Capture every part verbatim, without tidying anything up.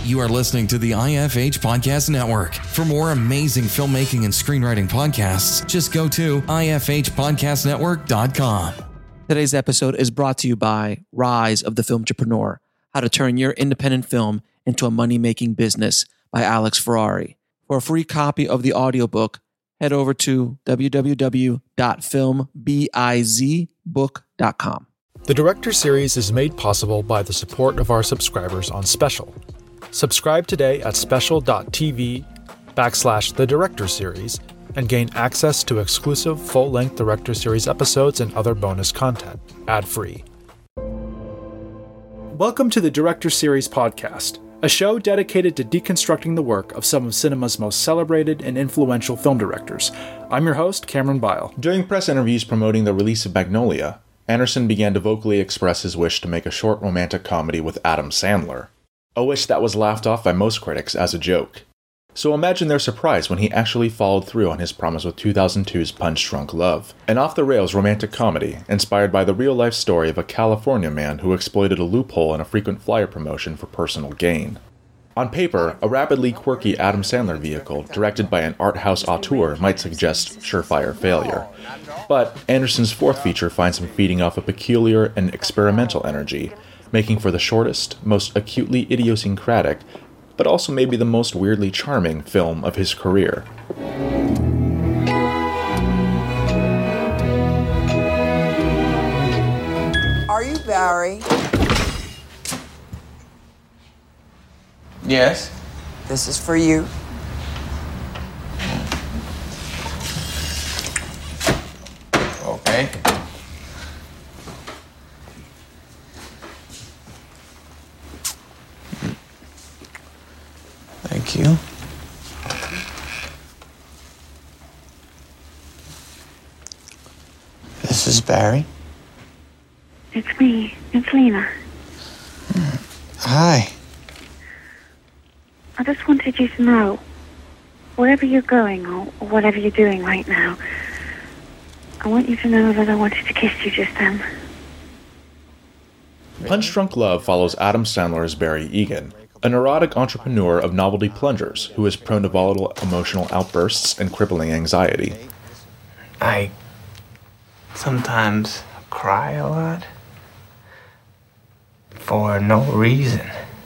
You are listening to the I F H Podcast Network. For more amazing filmmaking and screenwriting podcasts, just go to I F H podcast network dot com. Today's episode is brought to you by Rise of the Filmtrepreneur, How to Turn Your Independent Film into a Money-Making Business by Alex Ferrari. For a free copy of the audiobook, head over to w w w dot film biz book dot com. The Director Series is made possible by the support of our subscribers on Special. Subscribe today at special.tv backslash the Director Series and gain access to exclusive full-length Director Series episodes and other bonus content, ad-free. Welcome to the Director Series podcast, a show dedicated to deconstructing the work of some of cinema's most celebrated and influential film directors. I'm your host, Cameron Bile. During press interviews promoting the release of Magnolia, Anderson began to vocally express his wish to make a short romantic comedy with Adam Sandler, a wish that was laughed off by most critics as a joke. So imagine their surprise when he actually followed through on his promise with two thousand two's Punch Drunk Love, an off-the-rails romantic comedy inspired by the real-life story of a California man who exploited a loophole in a frequent flyer promotion for personal gain. On paper, a rapidly quirky Adam Sandler vehicle directed by an art house auteur might suggest surefire failure. But Anderson's fourth feature finds him feeding off a peculiar and experimental energy, making for the shortest, most acutely idiosyncratic, but also maybe the most weirdly charming film of his career. Are you Barry? Yes. This is for you. Okay. Thank you. This is Barry. It's me. It's Lena. Hi. I just wanted you to know, wherever you're going or, or whatever you're doing right now, I want you to know that I wanted to kiss you just then. Punch Drunk Love follows Adam Sandler as Barry Egan, a neurotic entrepreneur of novelty plungers who is prone to volatile emotional outbursts and crippling anxiety. I sometimes cry a lot for no reason.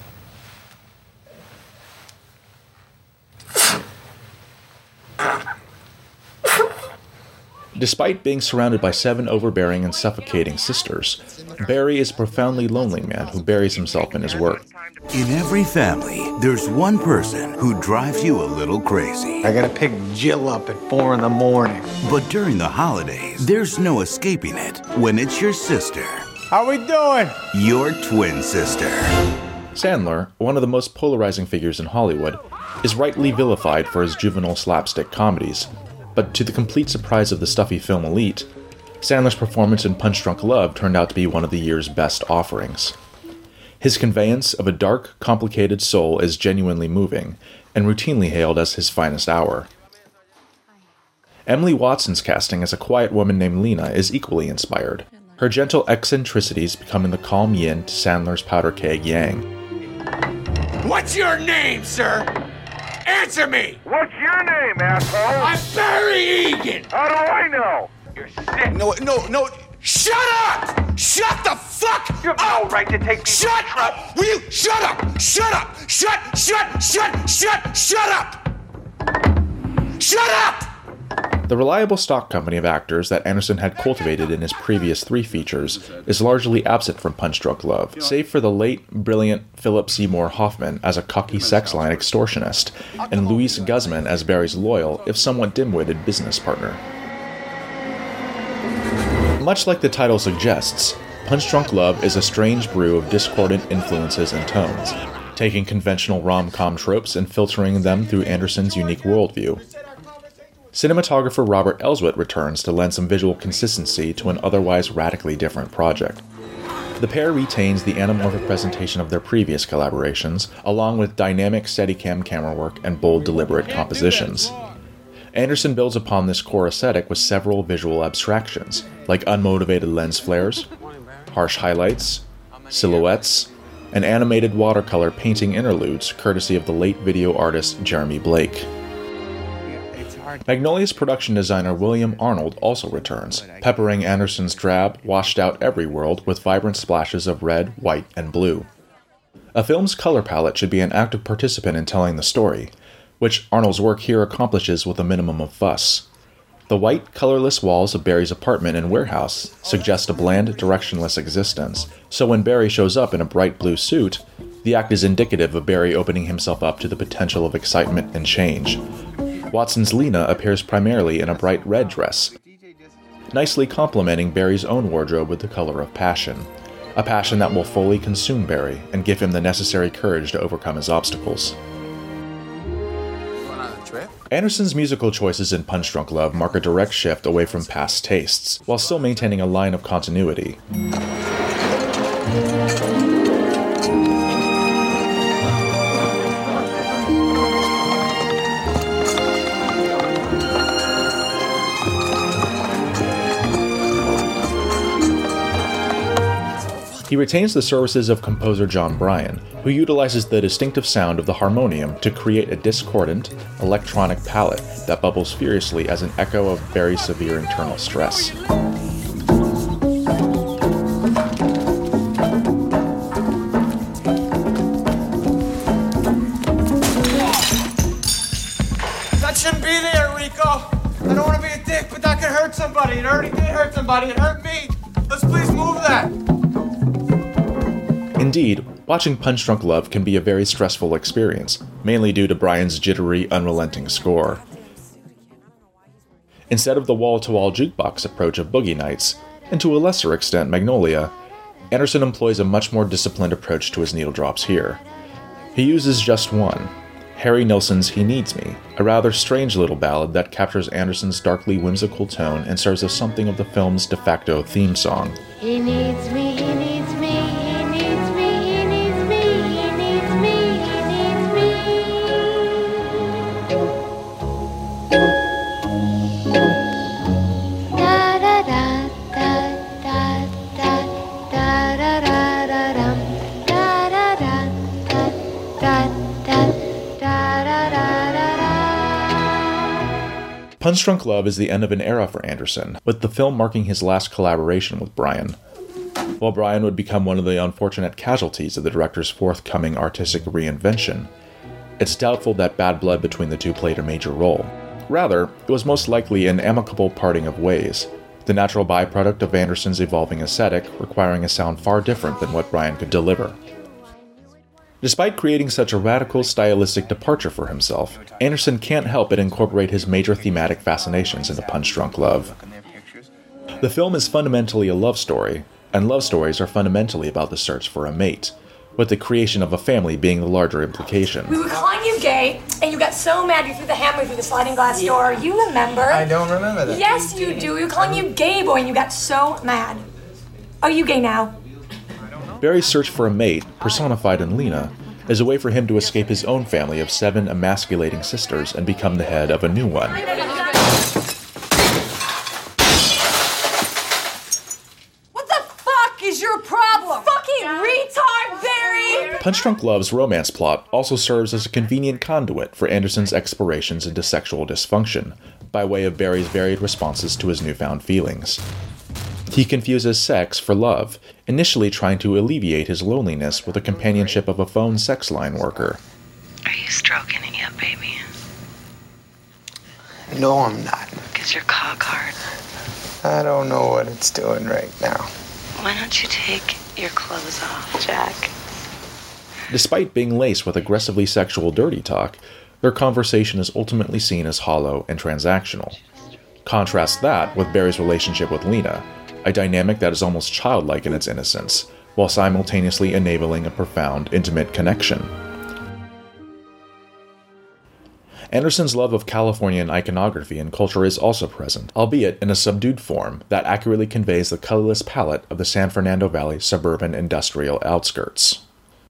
Despite being surrounded by seven overbearing and suffocating sisters, Barry is a profoundly lonely man who buries himself in his work. In every family, there's one person who drives you a little crazy. I gotta pick Jill up at four in the morning. But during the holidays, there's no escaping it when it's your sister. How we doing? Your twin sister. Sandler, one of the most polarizing figures in Hollywood, is rightly vilified for his juvenile slapstick comedies. But to the complete surprise of the stuffy film elite, Sandler's performance in Punch Drunk Love turned out to be one of the year's best offerings. His conveyance of a dark, complicated soul is genuinely moving, and routinely hailed as his finest hour. Emily Watson's casting as a quiet woman named Lena is equally inspired, her gentle eccentricities becoming the calm yin to Sandler's powder keg yang. What's your name, sir? Answer me! What's your name, asshole? I'm Barry Egan! How do I know? You're sick. No, no, no. Shut up! Shut the fuck You have up! no right to take me Shut to up! Will you shut up? Shut up! Shut, shut, shut, shut, shut up! Shut up! The reliable stock company of actors that Anderson had cultivated in his previous three features is largely absent from Punch Drunk Love, save for the late, brilliant Philip Seymour Hoffman as a cocky sex line extortionist, and Luis Guzman as Barry's loyal, if somewhat dim-witted, business partner. Much like the title suggests, Punch Drunk Love is a strange brew of discordant influences and tones, taking conventional rom-com tropes and filtering them through Anderson's unique worldview. Cinematographer Robert Elswit returns to lend some visual consistency to an otherwise radically different project. The pair retains the anamorphic presentation of their previous collaborations, along with dynamic Steadicam camera work and bold, deliberate compositions. Anderson builds upon this core aesthetic with several visual abstractions, like unmotivated lens flares, harsh highlights, silhouettes, and animated watercolor painting interludes courtesy of the late video artist Jeremy Blake. Magnolia's production designer William Arnold also returns, peppering Anderson's drab, washed-out every world with vibrant splashes of red, white, and blue. A film's color palette should be an active participant in telling the story, which Arnold's work here accomplishes with a minimum of fuss. The white, colorless walls of Barry's apartment and warehouse suggest a bland, directionless existence, so when Barry shows up in a bright blue suit, the act is indicative of Barry opening himself up to the potential of excitement and change. Watson's Lena appears primarily in a bright red dress, nicely complementing Barry's own wardrobe with the color of passion, a passion that will fully consume Barry and give him the necessary courage to overcome his obstacles. Anderson's musical choices in Punch Drunk Love mark a direct shift away from past tastes, while still maintaining a line of continuity. He retains the services of composer John Bryan, who utilizes the distinctive sound of the harmonium to create a discordant, electronic palette that bubbles furiously as an echo of very severe internal stress. That shouldn't be there, Rico. I don't want to be a dick, but that could hurt somebody. It already did hurt somebody. It hurt me. Let's please move that. Indeed, watching Punch Drunk Love can be a very stressful experience, mainly due to Bryan's jittery, unrelenting score. Instead of the wall-to-wall jukebox approach of Boogie Nights, and to a lesser extent Magnolia, Anderson employs a much more disciplined approach to his needle drops here. He uses just one, Harry Nilsson's He Needs Me, a rather strange little ballad that captures Anderson's darkly whimsical tone and serves as something of the film's de facto theme song. He needs me, he needs me, he needs me, he needs me, he needs me, he needs me. Da da da da da da da da da da dum. Da da da da da da da da da da da. Punch Drunk Love is the end of an era for Anderson, with the film marking his last collaboration with Bryan. While Bryan would become one of the unfortunate casualties of the director's forthcoming artistic reinvention, it's doubtful that bad blood between the two played a major role. Rather, it was most likely an amicable parting of ways, the natural byproduct of Anderson's evolving aesthetic requiring a sound far different than what Bryan could deliver. Despite creating such a radical stylistic departure for himself, Anderson can't help but incorporate his major thematic fascinations into Punch Drunk Love. The film is fundamentally a love story, and love stories are fundamentally about the search for a mate, with the creation of a family being the larger implication. We were calling you gay, and you got so mad you threw the hammer through the sliding glass door. You remember? I don't remember that. Yes, you do. We were calling you gay boy, and you got so mad. Are you gay now? Barry's search for a mate, personified in Lena, is a way for him to escape his own family of seven emasculating sisters and become the head of a new one. What the fuck is your problem? Fucking retard, Barry! Punch Drunk Love's romance plot also serves as a convenient conduit for Anderson's explorations into sexual dysfunction, by way of Barry's varied responses to his newfound feelings. He confuses sex for love, initially trying to alleviate his loneliness with the companionship of a phone sex line worker. Are you stroking it yet, baby? No, I'm not. Because your cock hard. I don't know what it's doing right now. Why don't you take your clothes off, Jack? Despite being laced with aggressively sexual dirty talk, their conversation is ultimately seen as hollow and transactional. Contrast that with Barry's relationship with Lena, a dynamic that is almost childlike in its innocence, while simultaneously enabling a profound, intimate connection. Anderson's love of Californian iconography and culture is also present, albeit in a subdued form that accurately conveys the colorless palette of the San Fernando Valley suburban industrial outskirts.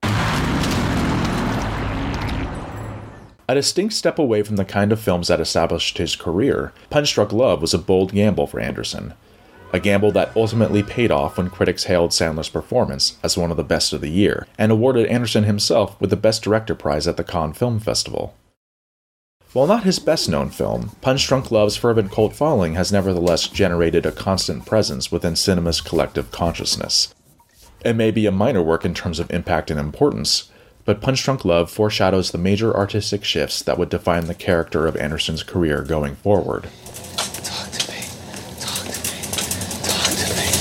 A distinct step away from the kind of films that established his career, Punch Drunk Love was a bold gamble for Anderson. a gamble that ultimately paid off when critics hailed Sandler's performance as one of the best of the year, and awarded Anderson himself with the Best Director prize at the Cannes Film Festival. While not his best-known film, Punch Drunk Love's fervent cult following has nevertheless generated a constant presence within cinema's collective consciousness. It may be a minor work in terms of impact and importance, but Punch Drunk Love foreshadows the major artistic shifts that would define the character of Anderson's career going forward. Talk to me. Talk to me. Talk to me.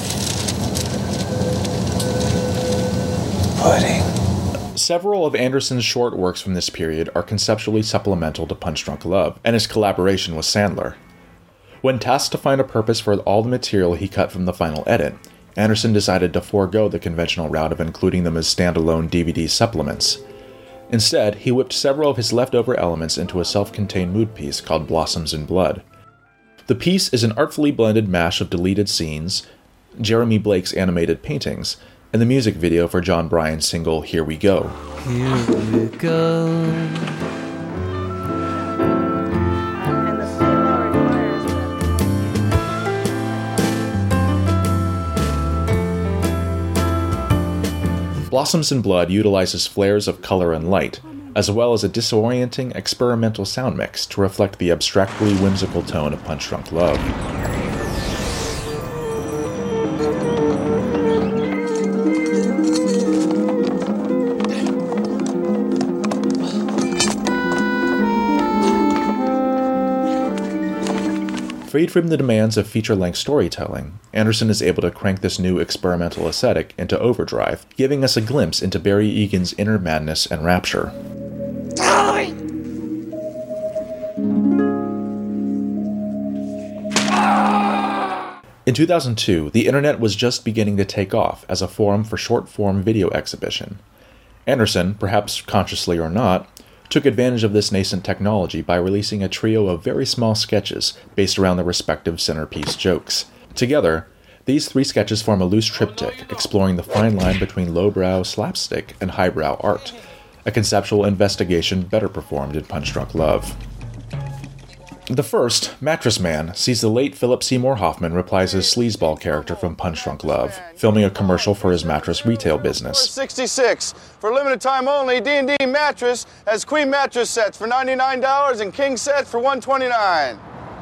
Pudding. Several of Anderson's short works from this period are conceptually supplemental to Punch Drunk Love and his collaboration with Sandler. When tasked to find a purpose for all the material he cut from the final edit, Anderson decided to forego the conventional route of including them as standalone D V D supplements. Instead, he whipped several of his leftover elements into a self-contained mood piece called Blossoms in Blood. The piece is an artfully blended mash of deleted scenes, Jeremy Blake's animated paintings, and the music video for John Bryan's single Here We Go. Here we go. Blossoms in Blood utilizes flares of color and light, as well as a disorienting experimental sound mix to reflect the abstractly whimsical tone of Punch Drunk Love. Freed from the demands of feature-length storytelling, Anderson is able to crank this new experimental aesthetic into overdrive, giving us a glimpse into Barry Egan's inner madness and rapture. In two thousand two, the internet was just beginning to take off as a forum for short-form video exhibition. Anderson, perhaps consciously or not, took advantage of this nascent technology by releasing a trio of very small sketches based around their respective centerpiece jokes. Together, these three sketches form a loose triptych exploring the fine line between lowbrow slapstick and highbrow art, a conceptual investigation better performed in Punch Drunk Love. The first, Mattress Man, sees the late Philip Seymour Hoffman reprise his sleazeball character from Punch Drunk Love, filming a commercial for his mattress retail business. sixty-six. For limited time only, D and D Mattress has queen mattress sets for ninety-nine dollars and king sets for one hundred twenty-nine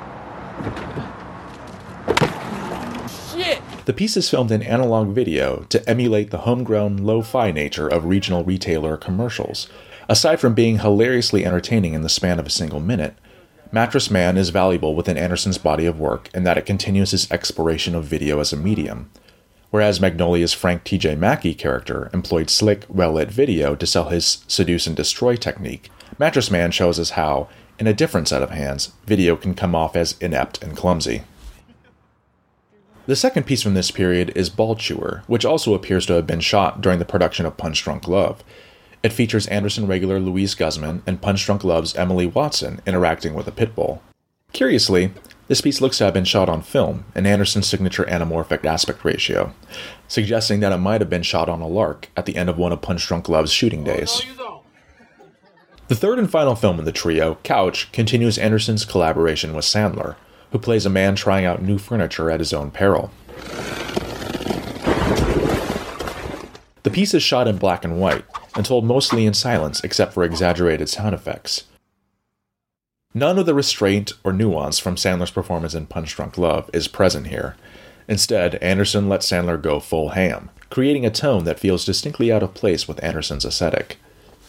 dollars. Shit! The piece is filmed in analog video to emulate the homegrown lo-fi nature of regional retailer commercials. Aside from being hilariously entertaining in the span of a single minute, Mattress Man is valuable within Anderson's body of work in that it continues his exploration of video as a medium. Whereas Magnolia's Frank T J Mackey character employed slick, well-lit video to sell his seduce and destroy technique, Mattress Man shows us how, in a different set of hands, video can come off as inept and clumsy. The second piece from this period is Ball Chewer, which also appears to have been shot during the production of Punch Drunk Love. It features Anderson regular Louise Guzman and Punch Drunk Love's Emily Watson interacting with a pit bull. Curiously, this piece looks to have been shot on film in Anderson's signature anamorphic aspect ratio, suggesting that it might have been shot on a lark at the end of one of Punch Drunk Love's shooting days. The third and final film in the trio, Couch, continues Anderson's collaboration with Sandler, who plays a man trying out new furniture at his own peril. The piece is shot in black and white, and told mostly in silence except for exaggerated sound effects. None of the restraint or nuance from Sandler's performance in Punch Drunk Love is present here. Instead, Anderson lets Sandler go full ham, creating a tone that feels distinctly out of place with Anderson's aesthetic.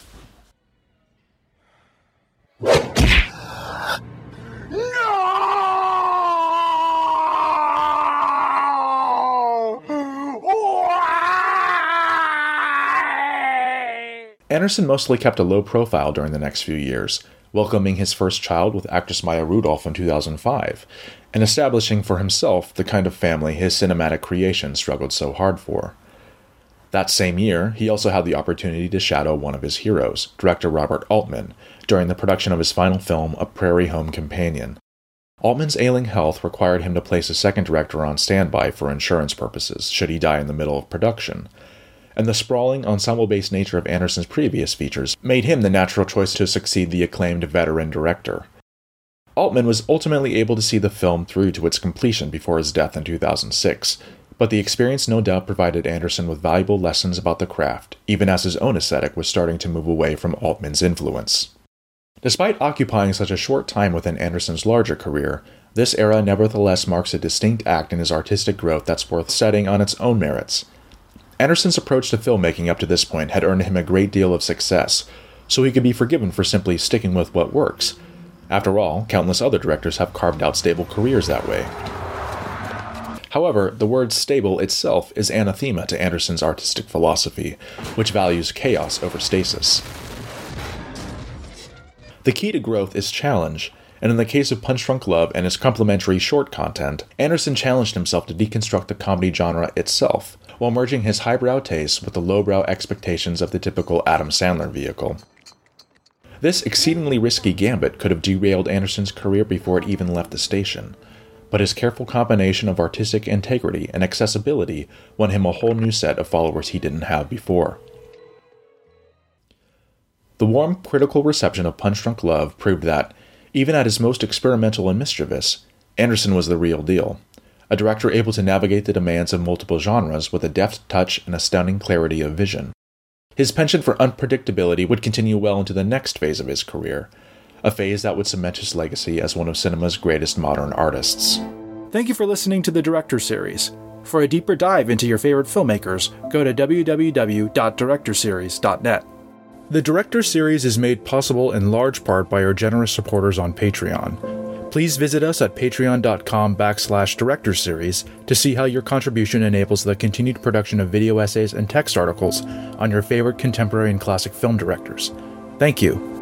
Anderson mostly kept a low profile during the next few years, welcoming his first child with actress Maya Rudolph in two thousand five, and establishing for himself the kind of family his cinematic creation struggled so hard for. That same year, he also had the opportunity to shadow one of his heroes, director Robert Altman, during the production of his final film, A Prairie Home Companion. Altman's ailing health required him to place a second director on standby for insurance purposes, should he die in the middle of production. And the sprawling, ensemble-based nature of Anderson's previous features made him the natural choice to succeed the acclaimed veteran director. Altman was ultimately able to see the film through to its completion before his death in two thousand six, but the experience no doubt provided Anderson with valuable lessons about the craft, even as his own aesthetic was starting to move away from Altman's influence. Despite occupying such a short time within Anderson's larger career, this era nevertheless marks a distinct act in his artistic growth that's worth citing on its own merits. Anderson's approach to filmmaking up to this point had earned him a great deal of success, so he could be forgiven for simply sticking with what works. After all, countless other directors have carved out stable careers that way. However, the word stable itself is anathema to Anderson's artistic philosophy, which values chaos over stasis. The key to growth is challenge, and in the case of Punch Drunk Love and his complementary short content, Anderson challenged himself to deconstruct the comedy genre itself, while merging his highbrow tastes with the lowbrow expectations of the typical Adam Sandler vehicle. This exceedingly risky gambit could have derailed Anderson's career before it even left the station, but his careful combination of artistic integrity and accessibility won him a whole new set of followers he didn't have before. The warm, critical reception of Punch Drunk Love proved that, even at his most experimental and mischievous, Anderson was the real deal, a director able to navigate the demands of multiple genres with a deft touch and astounding clarity of vision. His penchant for unpredictability would continue well into the next phase of his career, a phase that would cement his legacy as one of cinema's greatest modern artists. Thank you for listening to the Director Series. For a deeper dive into your favorite filmmakers, go to w w w dot director series dot net. The Director Series is made possible in large part by our generous supporters on Patreon. Please visit us at patreon.com backslash director series to see how your contribution enables the continued production of video essays and text articles on your favorite contemporary and classic film directors. Thank you.